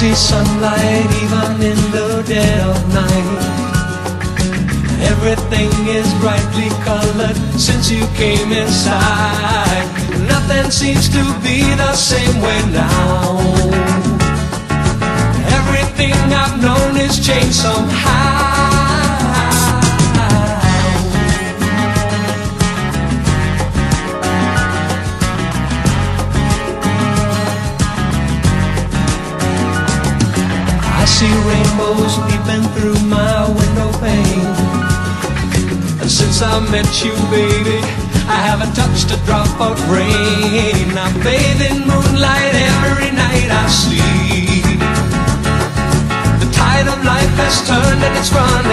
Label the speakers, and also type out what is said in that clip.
Speaker 1: see sunlight even in the dead of night. Everything is brightly colored since you came inside. Nothing seems to be the same way now. Everything I've known is changed somehow. I see rainbows peeping through my window pane. And since I met you, baby, I haven't touched a drop of rain. I bathe in moonlight every night I sleep. The tide of life has turned and it's running.